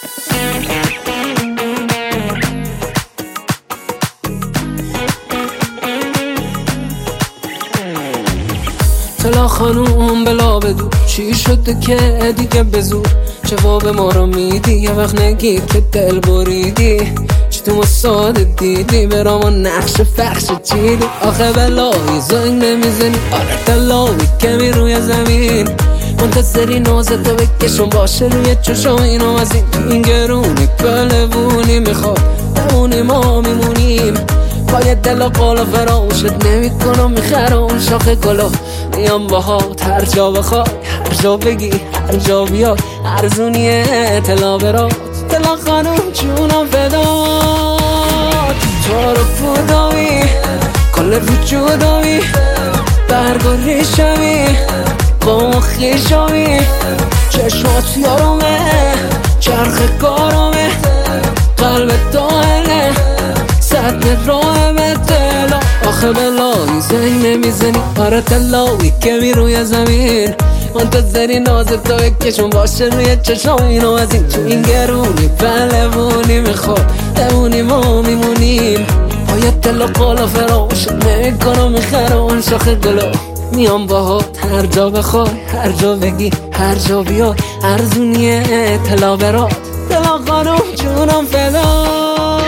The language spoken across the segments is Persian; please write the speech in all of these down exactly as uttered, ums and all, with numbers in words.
طلا خانوم بلا بدو چی شده که دیگه بزور جواب ما رو میدی یه وقت نگید که دل بریدی چی تو مساعده دیدی برام نقش فخش چیدی آخه بلایی زنگ نمیزنی آره تلاوی کمی روی زمین منتظری نازتو بکشم باشه روی چشم اینو از این این گرونی پلبونی میخواد بمونی ما میمونیم باید دل و قالا فراموشت نمی کنم میخرم شاخه گلا میام باهات هر جا بخوای هر جا بگی هر جا بیای ارزونیه اطلاع برات دلا خانم جونم فدات تو رو پودامی کل وجودامی برگ و ریشمی قوم و خیشامی چشمات یارمه چرخ کارمه قلب داهنه سطح راهمه دلا آخه بلایی زنگ نمیزنی آره تلاوی کمی روی زمین منتظری نازتو بکشم باشه روی چشم اینو از این تو این گرونی پلبونی میخواد بمونی ما میمونیم باید دل و قالا فراموشت نمیکنم میخرم شاخه گلا میام باهات هر جا بخوای هر جا بگی هر جا بیای ارزونیه اطلاع برات دلا خانم جونم فدات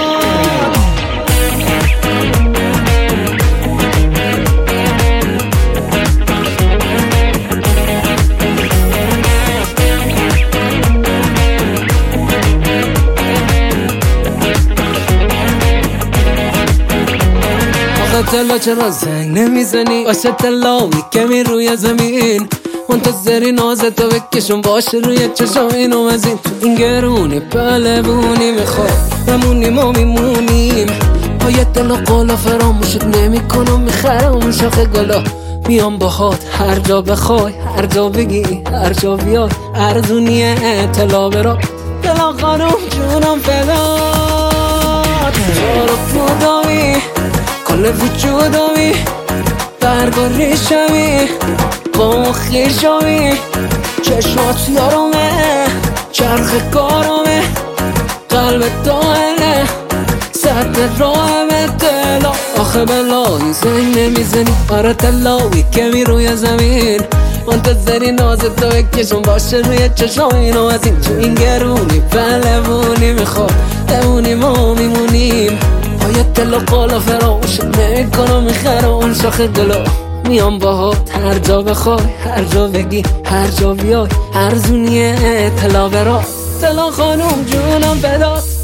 تلا چرا زنگ نمیزنی باشه تلاوی کمی روی زمین منتظری نازتو بکشم باشه روی چشم اینو از این تو این گرونی پلبونی میخواد بمونی ما میمونیم باید دل و قالا فراموشت نمی کنم میخرم شاخه گلا میام باهات هر جا بخوای هر جا بگی هر جا بیای ارزونیه اطلاع برات دلا خانم جونم فدات تو رو پودامی کل وجودامی برگ و ریشمی قوم و خیشامی چشمات یارمه چرخ کارمه قلب داهنه سطح راهمه دلا آخه بلایی زنگ نمیزنی آره تلاوی کمی روی زمین منتظری نازتو بکشم باشه روی چشم اینو از این تو این گرونی پلبونی میخواد بمونی ما میمونیم باید دل و قالا فراموشت نمیکنم میخرم شاخه گلا میام باهات هر جا بخوای هر جا بگی هر جا بیای ارزونیه اطلاع برات دلا خانم جونم فدات